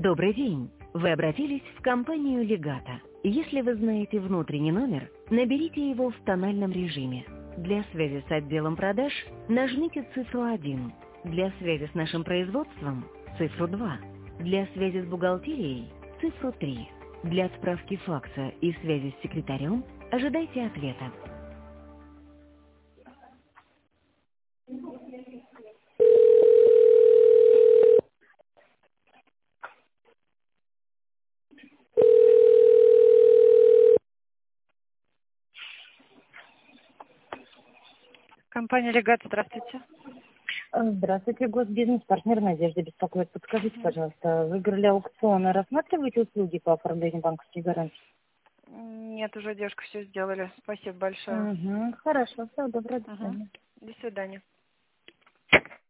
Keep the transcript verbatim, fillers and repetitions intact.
Добрый день. Вы обратились в компанию «Легато». Если вы знаете внутренний номер, наберите его в тональном режиме. Для связи с отделом продаж нажмите цифру один. Для связи с нашим производством – цифру два. Для связи с бухгалтерией – цифру три. Для справки факса и связи с секретарем ожидайте ответа. Компания «Легат», здравствуйте. Здравствуйте, госбизнес-партнер Надежда беспокоит. Подскажите, пожалуйста, вы играли аукционы, рассматриваете услуги по оформлению банковских гарантий? Нет, уже, девушка, все сделали. Спасибо большое. Угу, хорошо, все, доброго Угу. дня. До свидания.